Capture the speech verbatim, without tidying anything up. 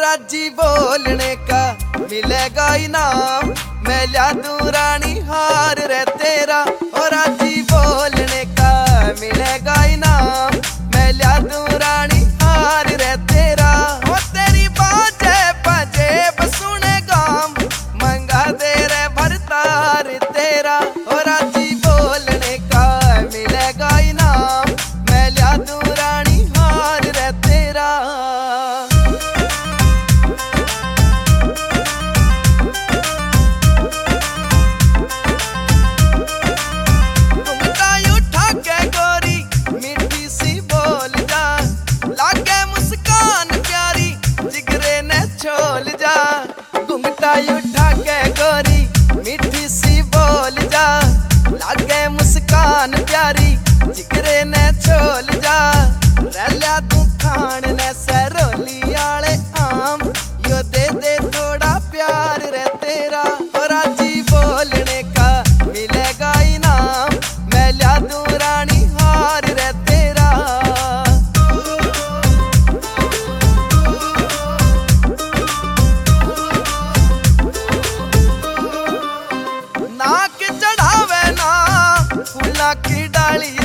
राजी बोलने का मिलेगा इनाम, मैं ला दूं रानी हार रे तेरा। ओ राजी बोलने का मिलेगा इनाम, मैं ला दूं रानी हार रे तेरा। ओ तेरी बाजे बजे बसुने गाम, मंगा दे रे भरतार तेरा। ओ राजी बोलने का मिलेगा इनाम, मैं ला दूं रानी हार रे तेरा। छोल जा घुंघटा उठा के गोरी, मीठी सी बोल जा, लागे मुस्कान प्यारी, जिगरे ने छोल जा। रलिया तू खान ने सरोली आले आम, यो दे दे थोड़ा प्यार रे तेरा। ओ राजी बोलने का मिलेगा इनाम, मैं ला दूं रानी हार रे तेरा। नाक चढ़ावे ना फूला की डाली,